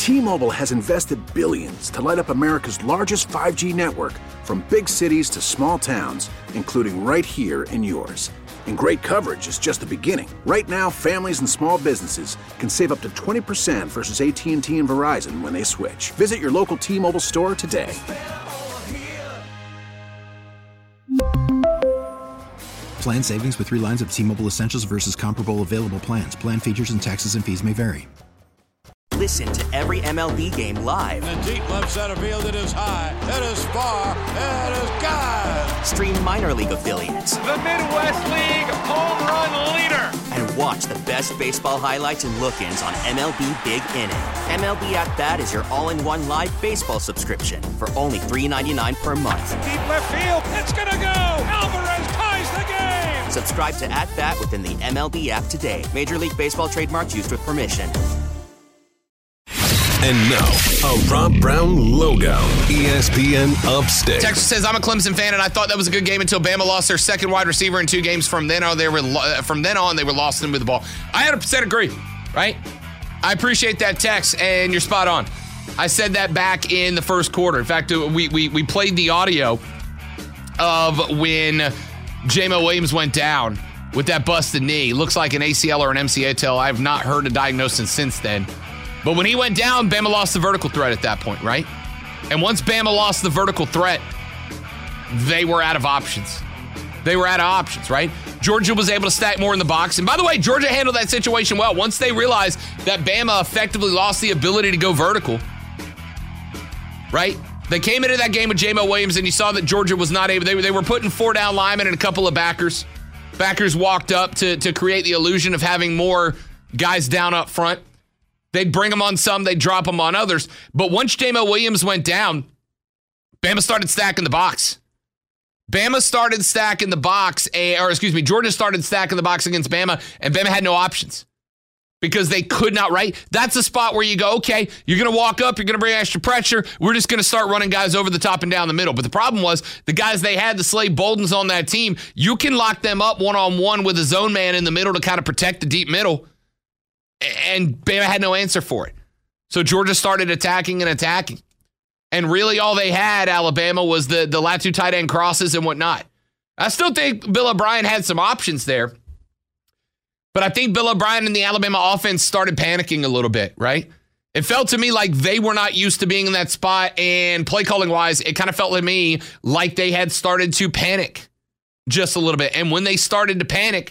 T-Mobile has invested billions to light up America's largest 5G network, from big cities to small towns, including right here in yours. And great coverage is just the beginning. Right now, families and small businesses can save up to 20% versus AT&T and Verizon when they switch. Visit your local T-Mobile store today. Plan savings with 3 lines of T-Mobile Essentials versus comparable available plans. Plan features and taxes and fees may vary. Listen to every MLB game live. In the deep left center field, it is high, it is far, it is gone. Stream minor league affiliates. The Midwest League home run leader. And watch the best baseball highlights and look-ins on MLB Big Inning. MLB At Bat is your all-in-one live baseball subscription for only $3.99 per month. Deep left field, it's gonna go. Alvarez ties the game. Subscribe to At Bat within the MLB app today. Major League Baseball trademarks used with permission. And now, a Rob Brown logo. ESPN Upstate. Texas says, I'm a Clemson fan, and I thought that was a good game until Bama lost their second wide receiver in 2 games. From then on, they were lost in with the ball. I 100% agree, right? I appreciate that text, and you're spot on. I said that back in the first quarter. In fact, we played the audio of when J-Mo Williams went down with that busted knee. Looks like an ACL or an MCL. I have not heard a diagnosis since then. But when he went down, Bama lost the vertical threat at that point, right? And once Bama lost the vertical threat, they were out of options. Right? Georgia was able to stack more in the box. And by the way, Georgia handled that situation well. Once they realized that Bama effectively lost the ability to go vertical, right? They came into that game with J-Mo Williams, and you saw that Georgia was not able. They were putting 4 down linemen and a couple of backers. Backers walked up to create the illusion of having more guys down up front. They'd bring them on some, they'd drop them on others. But once J-Mo Williams went down, Bama started stacking the box. Georgia started stacking the box against Bama, and Bama had no options because they could not, right? That's a spot where you go, okay, you're going to walk up, you're going to bring extra pressure, we're just going to start running guys over the top and down the middle. But the problem was the guys they had, the Slade Boldens on that team, you can lock them up one-on-one with a zone man in the middle to kind of protect the deep middle. And Bama had no answer for it. So Georgia started attacking. And really all they had, Alabama, was the Latu tight end crosses and whatnot. I still think Bill O'Brien had some options there. But I think Bill O'Brien and the Alabama offense started panicking a little bit, right? It felt to me like they were not used to being in that spot. And play calling wise, it kind of felt to me like they had started to panic just a little bit. And when they started to panic,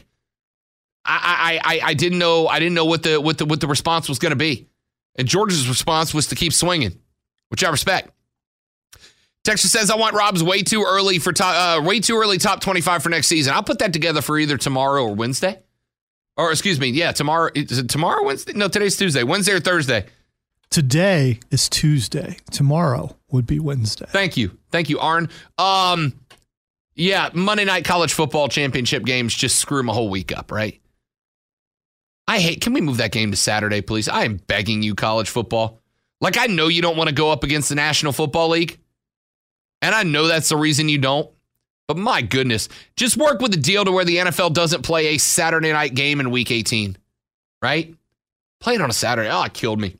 I didn't know what the response was going to be. And Georgia's response was to keep swinging, which I respect. Texas says, I want Rob's way too early top 25 for next season. I'll put that together for either tomorrow or Wednesday. Or excuse me, yeah, tomorrow. Is it tomorrow or Wednesday? No, today's Tuesday. Wednesday or Thursday? Today is Tuesday. Tomorrow would be Wednesday. Thank you, Arn. Yeah, Monday night college football championship games just screw my whole week up, right? Can we move that game to Saturday, please? I am begging you, college football. Like, I know you don't want to go up against the National Football League. And I know that's the reason you don't. But my goodness, just work with the deal to where the NFL doesn't play a Saturday night game in Week 18, right? Play it on a Saturday. Oh, it killed me.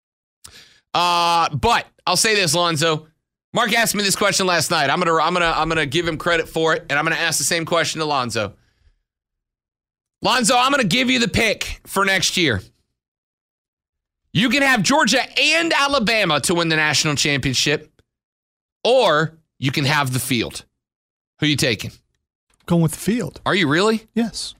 But I'll say this, Lonzo. Mark asked me this question last night. I'm gonna give him credit for it, and I'm gonna ask the same question to Lonzo. Lonzo, I'm gonna give you the pick for next year. You can have Georgia and Alabama to win the national championship, or you can have the field. Who are you taking? Going with the field. Are you really? Yes.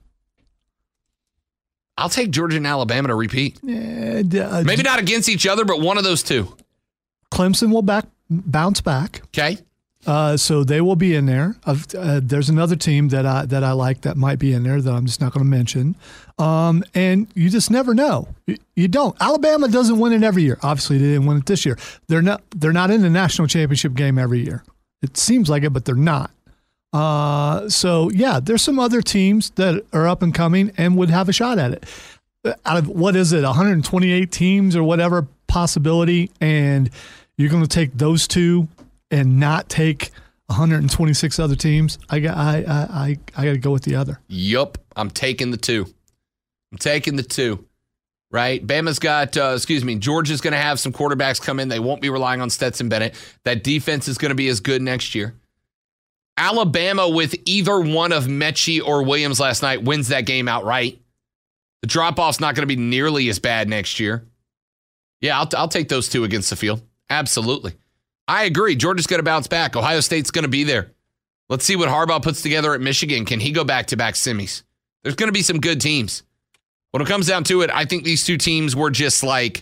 I'll take Georgia and Alabama to repeat. Maybe not against each other, but one of those two. Clemson will bounce back. Okay. So they will be in there. There's another team that I like that might be in there that I'm just not going to mention. And you just never know. You don't. Alabama doesn't win it every year. Obviously, they didn't win it this year. They're not in the national championship game every year. It seems like it, but they're not. So yeah, there's some other teams that are up and coming and would have a shot at it. Out of 128 teams or whatever possibility, and you're going to take those two and not take 126 other teams. I got to go with the other. Yup, I'm taking the two. right? Bama's got, Georgia's going to have some quarterbacks come in. They won't be relying on Stetson Bennett. That defense is going to be as good next year. Alabama, with either one of Mechie or Williams last night, wins that game outright. The drop-off's not going to be nearly as bad next year. Yeah, I'll take those two against the field. Absolutely. I agree. Georgia's going to bounce back. Ohio State's going to be there. Let's see what Harbaugh puts together at Michigan. Can he go back-to-back semis? There's going to be some good teams. When it comes down to it, I think these two teams were just like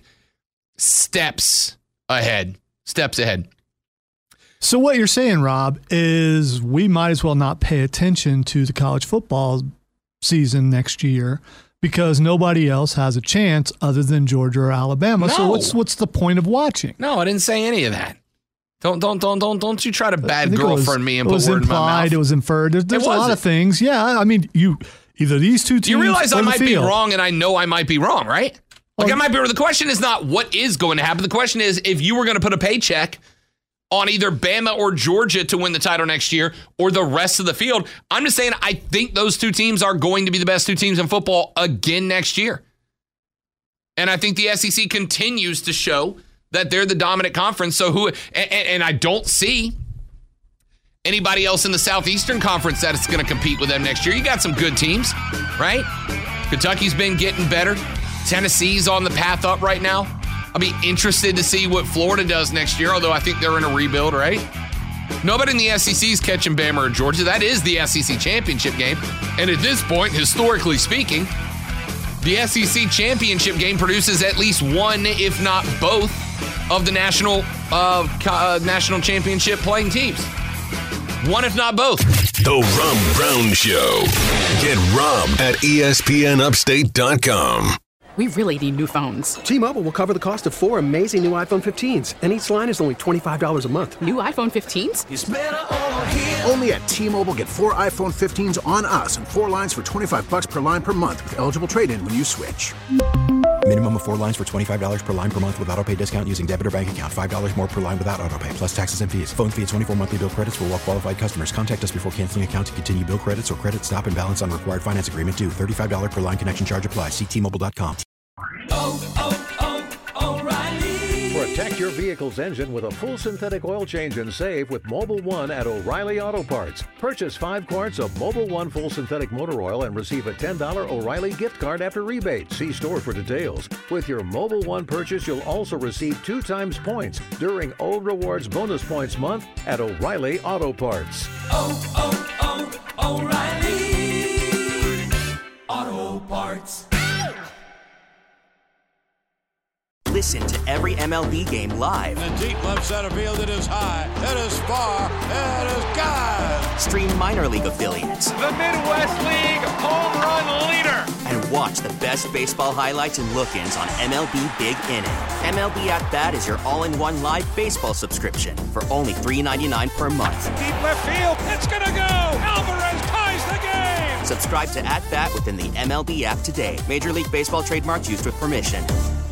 steps ahead. Steps ahead. So what you're saying, Rob, is we might as well not pay attention to the college football season next year because nobody else has a chance other than Georgia or Alabama. No. So what's the point of watching? No, I didn't say any of that. Don't you try to bad girlfriend me and put word in my mouth. It was inferred. There's a lot of things. Yeah, I mean, either these two teams. You realize I might be field. wrong, and I know I might be wrong, right? Like I might be wrong. The question is not what is going to happen. The question is if you were going to put a paycheck on either Bama or Georgia to win the title next year or the rest of the field. I'm just saying I think those two teams are going to be the best two teams in football again next year. And I think the SEC continues to show that they're the dominant conference. So and I don't see anybody else in the Southeastern Conference that is going to compete with them next year. You got some good teams, right? Kentucky's been getting better. Tennessee's on the path up right now. I'll be interested to see what Florida does next year, although I think they're in a rebuild, right? Nobody in the SEC is catching Bama or Georgia. That is the SEC championship game. And at this point, historically speaking, the SEC championship game produces at least one, if not both, of the national championship playing teams. One, if not both. The Rob Brown Show. Get Rob at ESPNUpstate.com. We really need new phones. T-Mobile will cover the cost of 4 amazing new iPhone 15s, and each line is only $25 a month. New iPhone 15s? It's better over here. Only at T-Mobile, get 4 iPhone 15s on us and 4 lines for $25 per line per month with eligible trade-in when you switch. Minimum of 4 lines for $25 per line per month with autopay discount using debit or bank account. $5 more per line without autopay, plus taxes and fees. Phone fee at 24 monthly bill credits for well-qualified customers. Contact us before canceling account to continue bill credits or credit stop and balance on required finance agreement due. $35 per line connection charge applies. See T-Mobile.com. O'Reilly. Protect your vehicle's engine with a full synthetic oil change and save with Mobil 1 at O'Reilly Auto Parts. Purchase 5 quarts of Mobil 1 full synthetic motor oil and receive a $10 O'Reilly gift card after rebate. See store for details. With your Mobil 1 purchase, you'll also receive 2 times points during O Rewards Bonus Points Month at O'Reilly Auto Parts. O'Reilly Auto Parts. Listen to every MLB game live. In the deep left center field, it is high, it is far, it is gone. Stream minor league affiliates. The Midwest League home run leader. And watch the best baseball highlights and look-ins on MLB Big Inning. MLB At Bat is your all-in-one live baseball subscription for only $3.99 per month. Deep left field, it's gonna go. Alvarez ties the game. Subscribe to At Bat within the MLB app today. Major League Baseball trademarks used with permission.